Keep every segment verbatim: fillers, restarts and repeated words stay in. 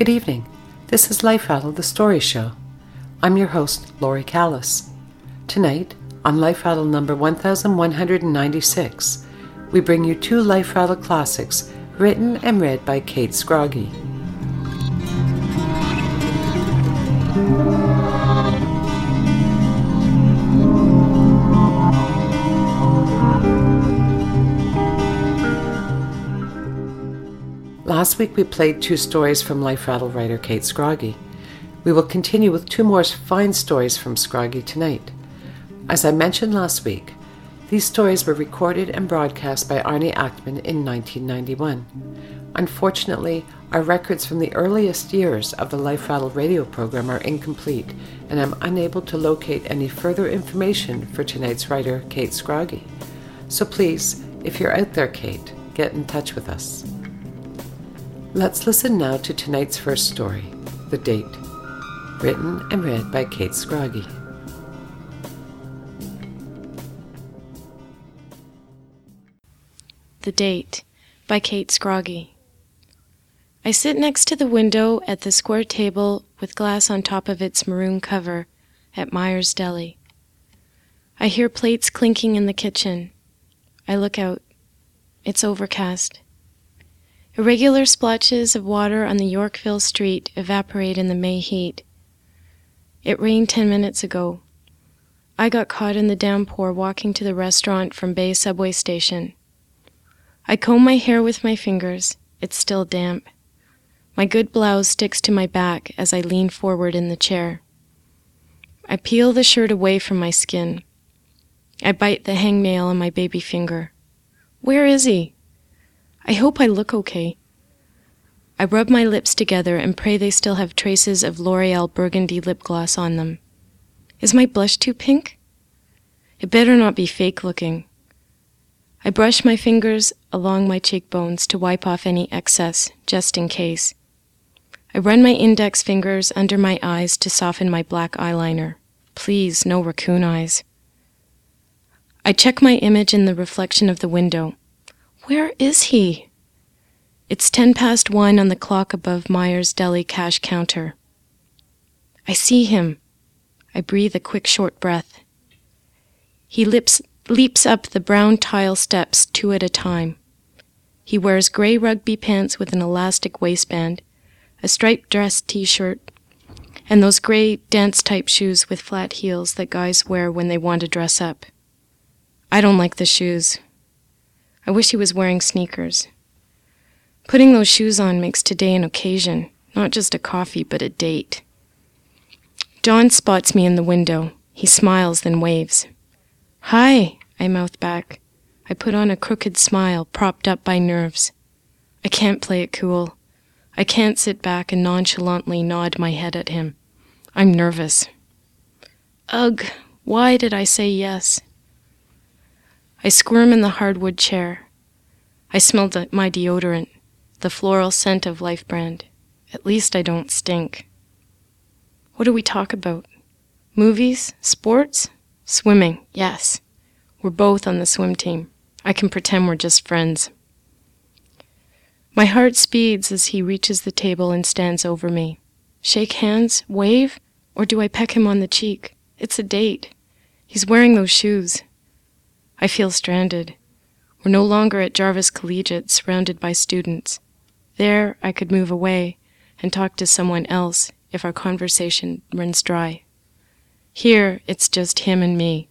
Good evening. This is Life Rattle, the story show. I'm your host, Laurie Callis. Tonight, on Life Rattle number one thousand one hundred ninety-six, we bring you two Life Rattle classics written and read by Kate Scroggie. Last week we played two stories from Life Rattle writer Kate Scroggie. We will continue with two more fine stories from Scroggie tonight. As I mentioned last week, these stories were recorded and broadcast by Arnie Ackman in nineteen ninety-one. Unfortunately, our records from the earliest years of the Life Rattle radio program are incomplete, and I'm unable to locate any further information for tonight's writer, Kate Scroggie. So please, if you're out there, Kate, get in touch with us. Let's listen now to tonight's first story, The Date, written and read by Kate Scroggie. The Date by Kate Scroggie. I sit next to the window at the square table with glass on top of its maroon cover at Myers Deli. I hear plates clinking in the kitchen. I look out. It's overcast. Irregular splotches of water on the Yorkville street evaporate in the May heat. It rained ten minutes ago. I got caught in the downpour walking to the restaurant from Bay Subway Station. I comb my hair with my fingers. It's still damp. My good blouse sticks to my back as I lean forward in the chair. I peel the shirt away from my skin. I bite the hangnail on my baby finger. Where is he? I hope I look okay. I rub my lips together and pray they still have traces of L'Oreal burgundy lip gloss on them. Is my blush too pink? It better not be fake looking. I brush my fingers along my cheekbones to wipe off any excess, just in case. I run my index fingers under my eyes to soften my black eyeliner. Please, no raccoon eyes. I check my image in the reflection of the window. Where is he? It's ten past one on the clock above Myers Deli cash counter. I see him. I breathe a quick, short breath. He lips, leaps up the brown tile steps two at a time. He wears gray rugby pants with an elastic waistband, a striped dress t-shirt, and those gray dance-type shoes with flat heels that guys wear when they want to dress up. I don't like the shoes. I wish he was wearing sneakers. Putting those shoes on makes today an occasion, not just a coffee, but a date. John spots me in the window. He smiles, then waves. Hi, I mouth back. I put on a crooked smile, propped up by nerves. I can't play it cool. I can't sit back and nonchalantly nod my head at him. I'm nervous. Ugh, why did I say yes? I squirm in the hardwood chair. I smell de- my deodorant, the floral scent of Life Brand. At least I don't stink. What do we talk about? Movies? Sports? Swimming, yes. We're both on the swim team. I can pretend we're just friends. My heart speeds as he reaches the table and stands over me. Shake hands? Wave? Or do I peck him on the cheek? It's a date. He's wearing those shoes. I feel stranded. We're no longer at Jarvis Collegiate, surrounded by students. There, I could move away and talk to someone else if our conversation runs dry. Here, it's just him and me.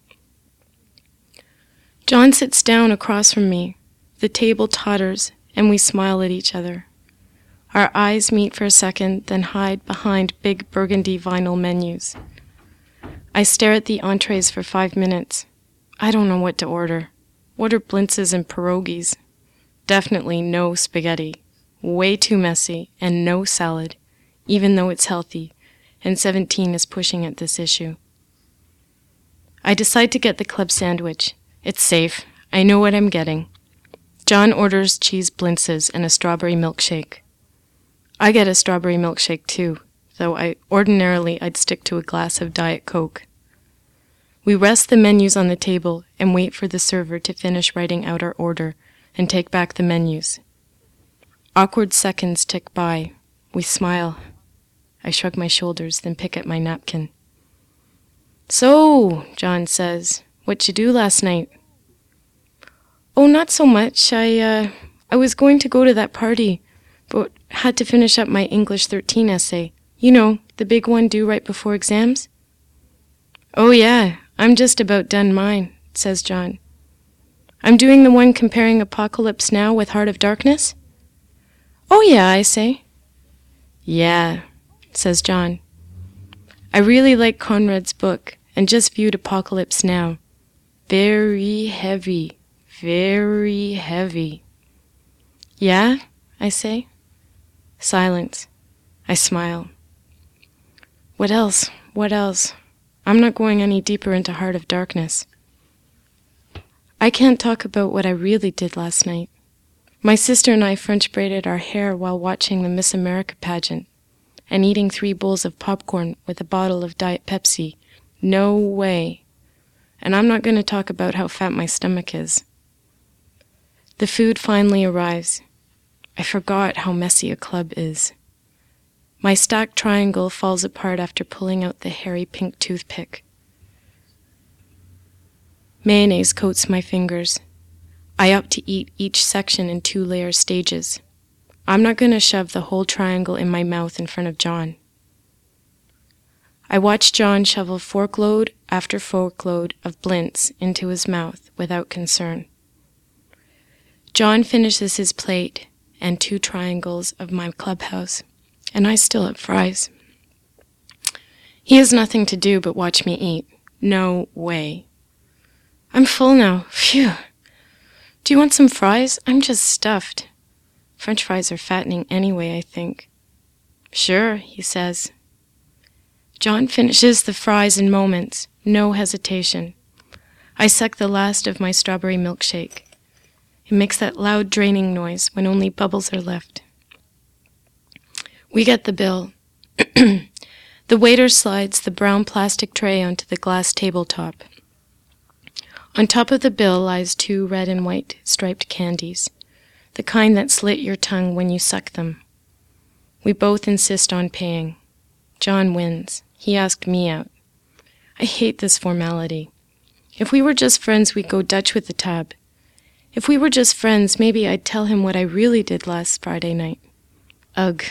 John sits down across from me. The table totters, and we smile at each other. Our eyes meet for a second, then hide behind big burgundy vinyl menus. I stare at the entrees for five minutes. I don't know what to order. What are blintzes and pierogies? Definitely no spaghetti. Way too messy, and no salad, even though it's healthy, and seventeen is pushing at this issue. I decide to get the club sandwich. It's safe. I know what I'm getting. John orders cheese blintzes and a strawberry milkshake. I get a strawberry milkshake too, though I ordinarily I'd stick to a glass of Diet Coke. We rest the menus on the table and wait for the server to finish writing out our order and take back the menus. Awkward seconds tick by. We smile. I shrug my shoulders, then pick at my napkin. "So," John says, "what'd you do last night?" "Oh, not so much. I, uh, I was going to go to that party, but had to finish up my English thirteen essay. You know, the big one due right before exams." "Oh, yeah, I'm just about done mine," says John. "I'm doing the one comparing Apocalypse Now with Heart of Darkness?" "Oh, yeah," I say. "Yeah," says John. "I really like Conrad's book and just viewed Apocalypse Now. Very heavy, very heavy." "Yeah?" I say. Silence. I smile. "What else? What else? I'm not going any deeper into Heart of Darkness. I can't talk about what I really did last night. My sister and I French braided our hair while watching the Miss America pageant and eating three bowls of popcorn with a bottle of Diet Pepsi. No way. And I'm not going to talk about how fat my stomach is. The food finally arrives. I forgot how messy a club is. My stacked triangle falls apart after pulling out the hairy pink toothpick. Mayonnaise coats my fingers. I opt to eat each section in two-layer stages. I'm not going to shove the whole triangle in my mouth in front of John. I watch John shovel forkload after forkload of Blintz into his mouth without concern. John finishes his plate and two triangles of my clubhouse, and I still have fries. He has nothing to do but watch me eat. No way. I'm full now. Phew. Do you want some fries? I'm just stuffed. French fries are fattening anyway, I think. Sure, he says. John finishes the fries in moments, no hesitation. I suck the last of my strawberry milkshake. It makes that loud draining noise when only bubbles are left. We get the bill. The waiter slides the brown plastic tray onto the glass tabletop. On top of the bill lies two red and white striped candies, the kind that slit your tongue when you suck them. We both insist on paying. John wins. He asked me out. I hate this formality. If we were just friends, we'd go Dutch with the tab. If we were just friends, maybe I'd tell him what I really did last Friday night. Ugh.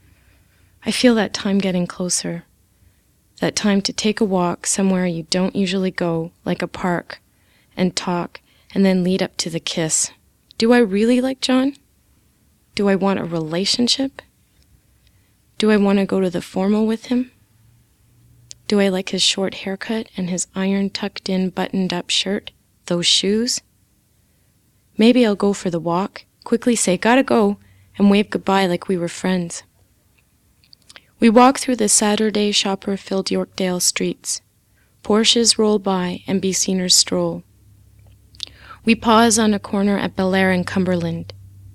I feel that time getting closer. That time to take a walk somewhere you don't usually go, like a park, and talk, and then lead up to the kiss. Do I really like John? Do I want a relationship? Do I want to go to the formal with him? Do I like his short haircut and his iron tucked-in buttoned-up shirt, those shoes? Maybe I'll go for the walk, quickly say, "Gotta go," and wave goodbye like we were friends. We walk through the Saturday shopper-filled Yorkdale streets. Porsches roll by and Beesiners stroll. We pause on a corner at Belair and Cumberland.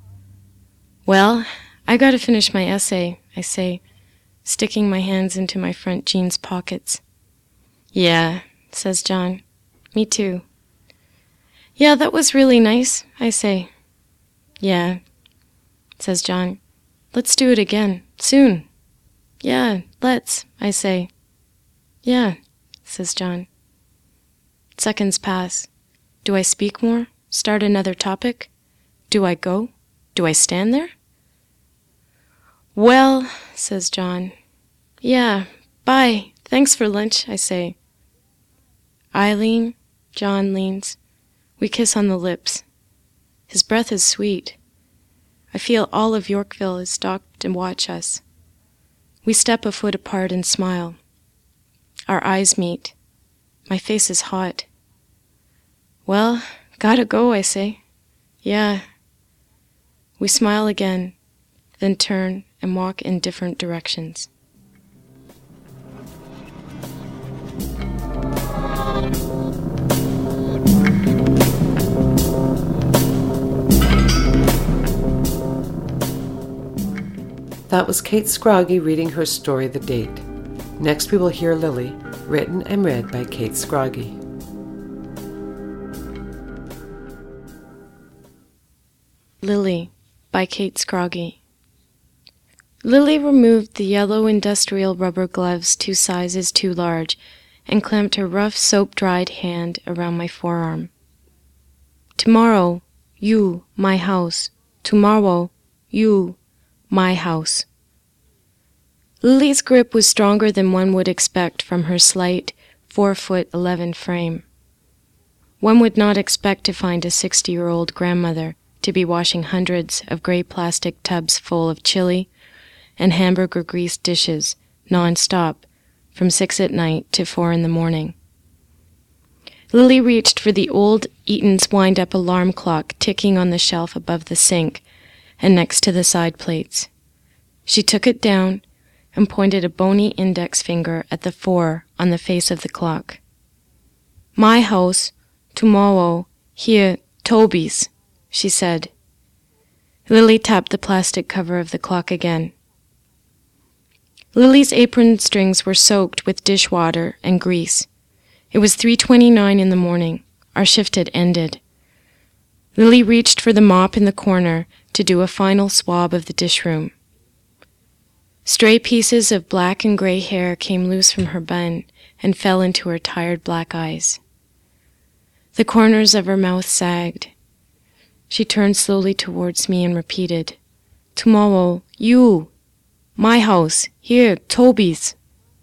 "Well, I gotta finish my essay," I say, sticking my hands into my front jeans pockets. "Yeah," says John. "Me too." "Yeah, that was really nice," I say. "Yeah," says John. "Let's do it again, soon." "Yeah, let's," I say. "Yeah," says John. Seconds pass. Do I speak more? Start another topic? Do I go? Do I stand there? "Well," says John. "Yeah, bye. Thanks for lunch," I say. I lean. John leans. We kiss on the lips. His breath is sweet. I feel all of Yorkville is stopped to watch us. We step a foot apart and smile. Our eyes meet. My face is hot. "Well, gotta go," I say. "Yeah." We smile again, then turn and walk in different directions. That was Kate Scroggie reading her story, The Date. Next we will hear Lily, written and read by Kate Scroggie. Lily by Kate Scroggie. Lily removed the yellow industrial rubber gloves two sizes too large and clamped her rough, soap-dried hand around my forearm. Tomorrow, you, my house. Tomorrow, you, my house. Lily's grip was stronger than one would expect from her slight, four foot eleven frame. One would not expect to find a sixty-year-old grandmother to be washing hundreds of gray plastic tubs full of chili and hamburger grease dishes non-stop from six at night to four in the morning. Lily reached for the old Eaton's wind-up alarm clock ticking on the shelf above the sink and next to the side plates. She took it down and pointed a bony index finger at the four on the face of the clock. My house, tomorrow, here, Toby's, she said. Lily tapped the plastic cover of the clock again. Lily's apron strings were soaked with dishwater and grease. It was three twenty-nine in the morning. Our shift had ended. Lily reached for the mop in the corner to do a final swab of the dish room. Stray pieces of black and gray hair came loose from her bun and fell into her tired black eyes. The corners of her mouth sagged. She turned slowly towards me and repeated, Tomorrow, you, my house, here, Toby's.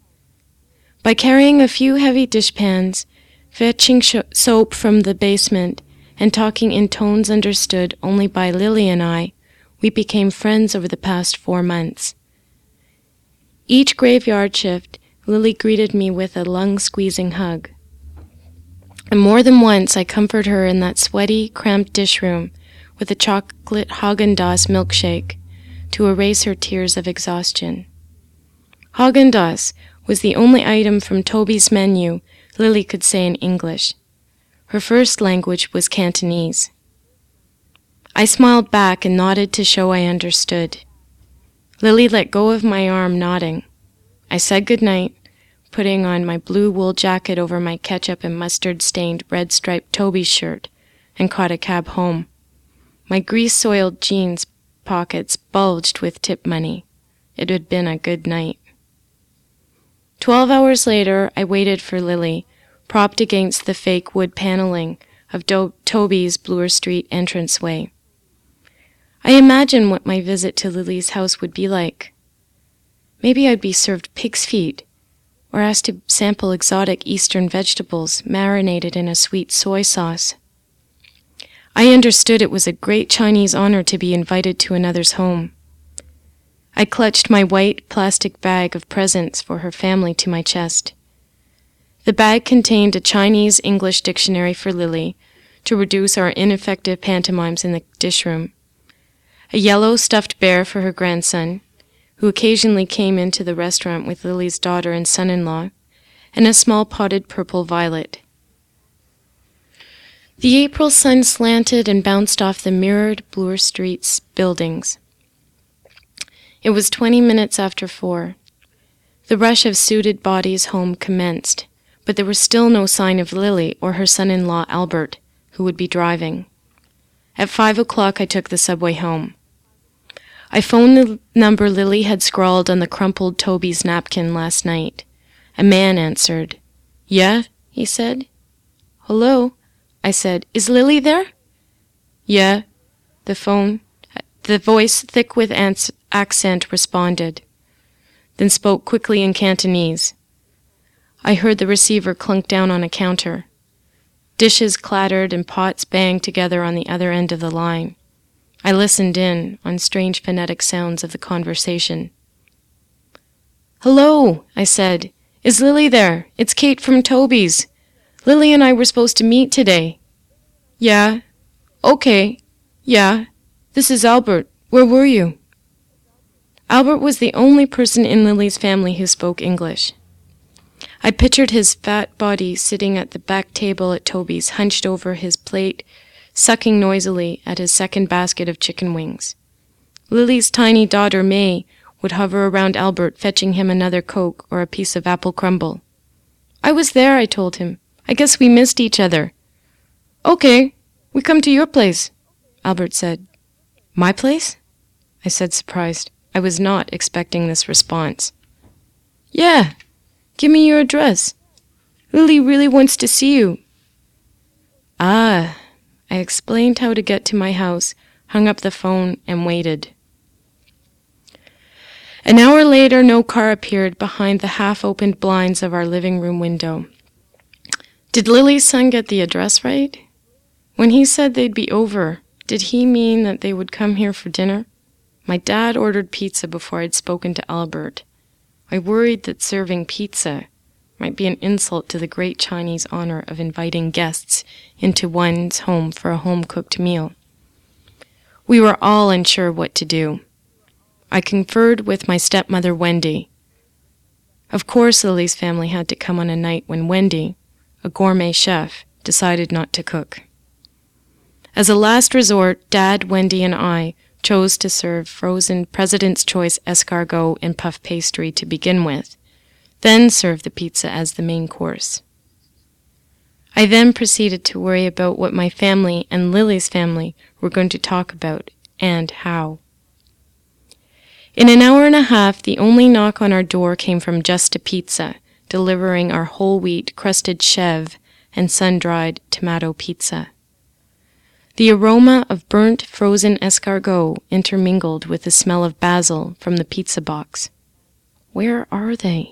By carrying a few heavy dishpans, fetching sh- soap from the basement, and talking in tones understood only by Lily and I, we became friends over the past four months. Each graveyard shift, Lily greeted me with a lung-squeezing hug. And more than once I comforted her in that sweaty, cramped dish room with a chocolate Haagen-Dazs milkshake to erase her tears of exhaustion. Haagen-Dazs was the only item from Toby's menu Lily could say in English. Her first language was Cantonese. I smiled back and nodded to show I understood. Lily let go of my arm, nodding. I said goodnight, putting on my blue wool jacket over my ketchup and mustard-stained red-striped Toby's shirt, and caught a cab home. My grease-soiled jeans pockets bulged with tip money. It had been a good night. Twelve hours later, I waited for Lily, propped against the fake wood paneling of Do- Toby's Bloor Street entranceway. I imagined what my visit to Lily's house would be like. Maybe I'd be served pig's feet, or asked to sample exotic Eastern vegetables marinated in a sweet soy sauce. I understood it was a great Chinese honor to be invited to another's home. I clutched my white plastic bag of presents for her family to my chest. The bag contained a Chinese-English dictionary for Lily to reduce our ineffective pantomimes in the dish room, a yellow stuffed bear for her grandson, who occasionally came into the restaurant with Lily's daughter and son-in-law, and a small potted purple violet. The April sun slanted and bounced off the mirrored Bloor Street's buildings. It was twenty minutes after four. The rush of suited bodies home commenced, but there was still no sign of Lily or her son-in-law Albert, who would be driving. At five o'clock I took the subway home. I phoned the number Lily had scrawled on the crumpled Toby's napkin last night. A man answered. Yeah, he said. Hello, I said. Is Lily there? Yeah, the phone, the voice thick with ans- accent responded, then spoke quickly in Cantonese. I heard the receiver clunk down on a counter. Dishes clattered and pots banged together on the other end of the line. I listened in on strange phonetic sounds of the conversation. Hello, I said. Is Lily there? It's Kate from Toby's. Lily and I were supposed to meet today. Yeah. Okay. Yeah. This is Albert. Where were you? Albert was the only person in Lily's family who spoke English. I pictured his fat body sitting at the back table at Toby's, hunched over his plate, sucking noisily at his second basket of chicken wings. Lily's tiny daughter, May, would hover around Albert, fetching him another Coke or a piece of apple crumble. I was there, I told him. I guess we missed each other. Okay, we come to your place, Albert said. My place? I said, surprised. I was not expecting this response. "Yeah, give me your address. Lily really wants to see you." Ah, I explained how to get to my house, hung up the phone, and waited. An hour later, no car appeared behind the half-opened blinds of our living room window. Did Lily's son get the address right? When he said they'd be over, did he mean that they would come here for dinner? My dad ordered pizza before I'd spoken to Albert. I worried that serving pizza might be an insult to the great Chinese honor of inviting guests into one's home for a home-cooked meal. We were all unsure what to do. I conferred with my stepmother, Wendy. Of course, Lily's family had to come on a night when Wendy, a gourmet chef, decided not to cook. As a last resort, Dad, Wendy, and I chose to serve frozen President's Choice escargot and puff pastry to begin with, then serve the pizza as the main course. I then proceeded to worry about what my family and Lily's family were going to talk about and how. In an hour and a half, the only knock on our door came from Just a Pizza, delivering our whole wheat crusted chev and sun-dried tomato pizza. The aroma of burnt frozen escargot intermingled with the smell of basil from the pizza box. Where are they?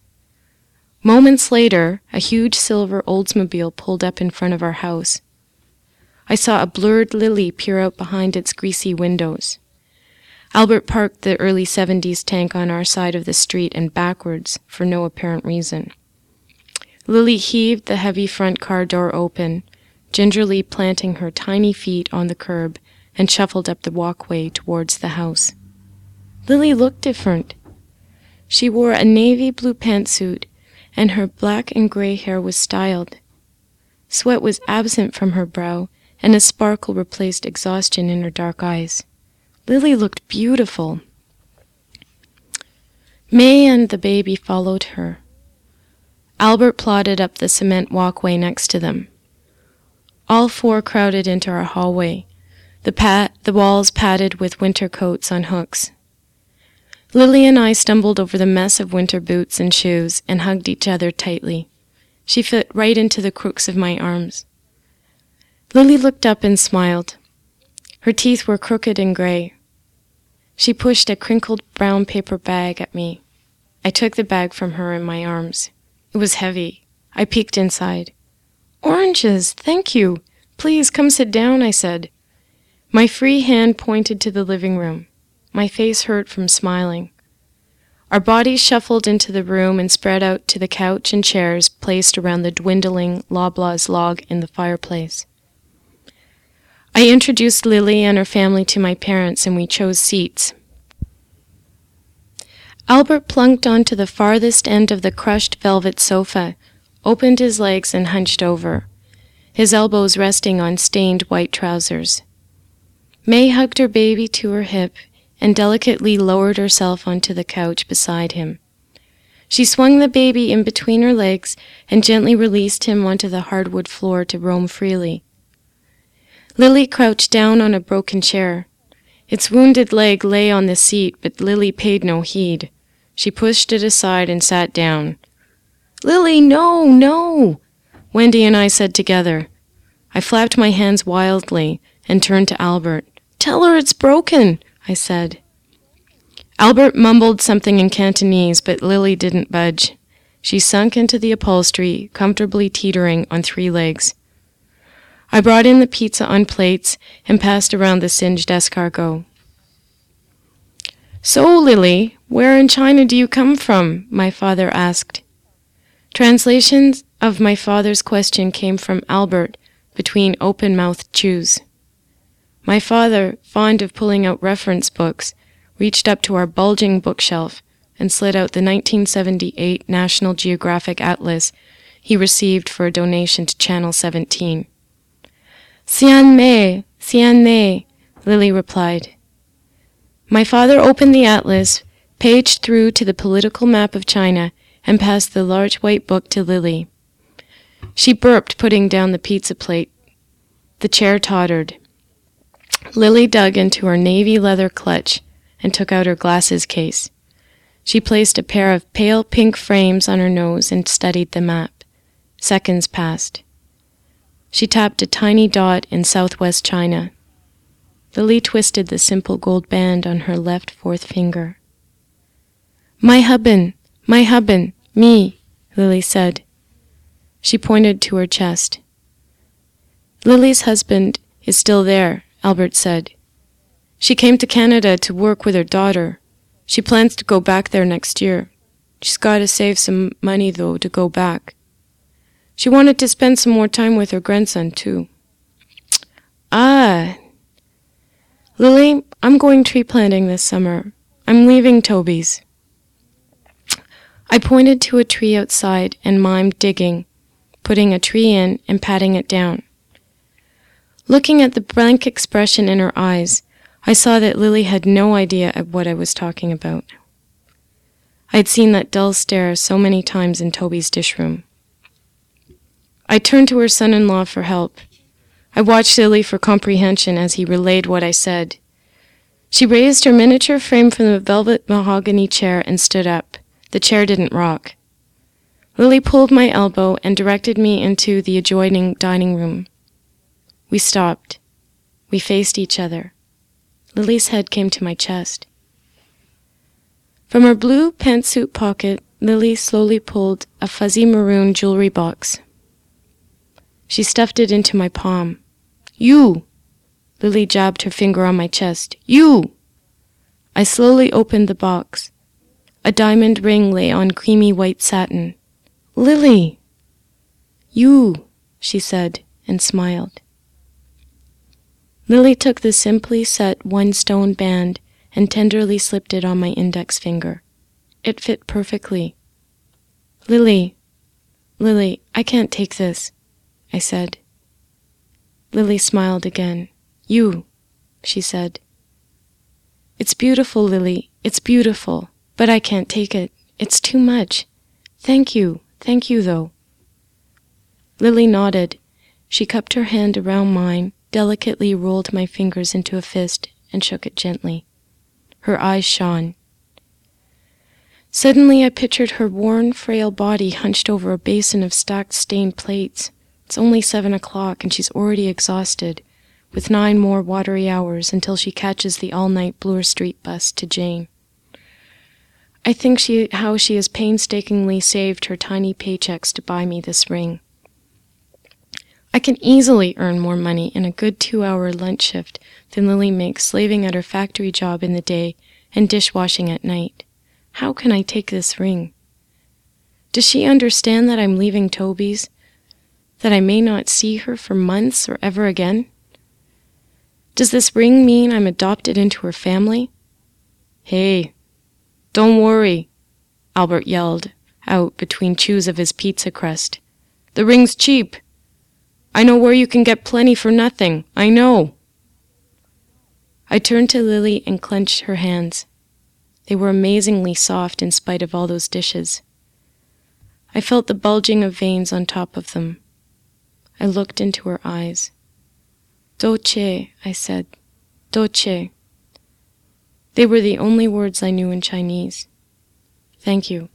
Moments later, a huge silver Oldsmobile pulled up in front of our house. I saw a blurred Lily peer out behind its greasy windows. Albert parked the early seventies tank on our side of the street and backwards for no apparent reason. Lily heaved the heavy front car door open, gingerly planting her tiny feet on the curb, and shuffled up the walkway towards the house. Lily looked different. She wore a navy blue pantsuit, and her black and gray hair was styled. Sweat was absent from her brow, and a sparkle replaced exhaustion in her dark eyes. Lily looked beautiful. May and the baby followed her. Albert plodded up the cement walkway next to them. All four crowded into our hallway, the, pat, the walls padded with winter coats on hooks. Lily and I stumbled over the mess of winter boots and shoes and hugged each other tightly. She fit right into the crooks of my arms. Lily looked up and smiled. Her teeth were crooked and gray. She pushed a crinkled brown paper bag at me. I took the bag from her in my arms. It was heavy. I peeked inside. "Oranges, thank you. Please come sit down," I said. My free hand pointed to the living room. My face hurt from smiling. Our bodies shuffled into the room and spread out to the couch and chairs placed around the dwindling Loblaws log in the fireplace. I introduced Lily and her family to my parents, and we chose seats. Albert plunked onto the farthest end of the crushed velvet sofa, opened his legs and hunched over, his elbows resting on stained white trousers. May hugged her baby to her hip and delicately lowered herself onto the couch beside him. She swung the baby in between her legs and gently released him onto the hardwood floor to roam freely. Lily crouched down on a broken chair. Its wounded leg lay on the seat, but Lily paid no heed. She pushed it aside and sat down. "Lily, no, no!" Wendy and I said together. I flapped my hands wildly and turned to Albert. "Tell her it's broken," I said. Albert mumbled something in Cantonese, but Lily didn't budge. She sunk into the upholstery, comfortably teetering on three legs. I brought in the pizza on plates and passed around the singed escargot. "So, Lily, where in China do you come from?" my father asked. Translations of my father's question came from Albert between open-mouthed chews. My father, fond of pulling out reference books, reached up to our bulging bookshelf and slid out the nineteen seventy-eight National Geographic Atlas he received for a donation to Channel seventeen. "Xian Mei, Xian Mei," Lily replied. My father opened the atlas, paged through to the political map of China, and passed the large white book to Lily. She burped, putting down the pizza plate. The chair tottered. Lily dug into her navy leather clutch and took out her glasses case. She placed a pair of pale pink frames on her nose and studied the map. Seconds passed. She tapped a tiny dot in southwest China. Lily twisted the simple gold band on her left fourth finger. "My husband, my husband, me," Lily said. She pointed to her chest. "Lily's husband is still there," Albert said. "She came to Canada to work with her daughter. She plans to go back there next year. She's got to save some money, though, to go back. She wanted to spend some more time with her grandson, too." "Ah. Lily, I'm going tree planting this summer. I'm leaving Toby's." I pointed to a tree outside and mimed digging, putting a tree in and patting it down. Looking at the blank expression in her eyes, I saw that Lily had no idea of what I was talking about. I had seen that dull stare so many times in Toby's dish room. I turned to her son-in-law for help. I watched Lily for comprehension as he relayed what I said. She raised her miniature frame from the velvet mahogany chair and stood up. The chair didn't rock. Lily pulled my elbow and directed me into the adjoining dining room. We stopped. We faced each other. Lily's head came to my chest. From her blue pantsuit pocket, Lily slowly pulled a fuzzy maroon jewelry box. She stuffed it into my palm. "You!" Lily jabbed her finger on my chest. "You!" I slowly opened the box. A diamond ring lay on creamy white satin. "Lily!" "You," she said, and smiled. Lily took the simply set one-stone band and tenderly slipped it on my index finger. It fit perfectly. "Lily, Lily, I can't take this," I said. Lily smiled again. "You," she said. "It's beautiful, Lily, it's beautiful, but I can't take it. It's too much. Thank you, thank you, though." Lily nodded. She cupped her hand around mine, delicately rolled my fingers into a fist, and shook it gently. Her eyes shone. Suddenly I pictured her worn, frail body hunched over a basin of stacked stained plates. It's only seven o'clock, and she's already exhausted, with nine more watery hours until she catches the all-night Bloor Street bus to Jane. I think she, how she has painstakingly saved her tiny paychecks to buy me this ring. I can easily earn more money in a good two-hour lunch shift than Lily makes slaving at her factory job in the day and dishwashing at night. How can I take this ring? Does she understand that I'm leaving Toby's? That I may not see her for months or ever again? Does this ring mean I'm adopted into her family? "Hey, don't worry," Albert yelled out between chews of his pizza crust. "The ring's cheap. I know where you can get plenty for nothing. I know." I turned to Lily and clenched her hands. They were amazingly soft in spite of all those dishes. I felt the bulging of veins on top of them. I looked into her eyes. "Doce," I said. "Doce." They were the only words I knew in Chinese. Thank you.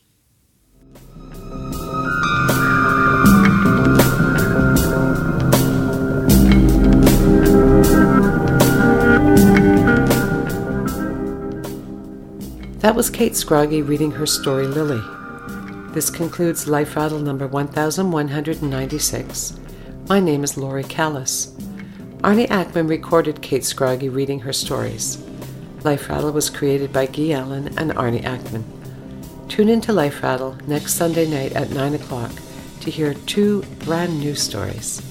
That was Kate Scroggie reading her story, Lily. This concludes Life Rattle number one thousand one hundred ninety-six. My name is Laurie Callis. Arnie Ackman recorded Kate Scroggie reading her stories. Life Rattle was created by Guy Allen and Arnie Ackman. Tune in to Life Rattle next Sunday night at nine o'clock to hear two brand new stories.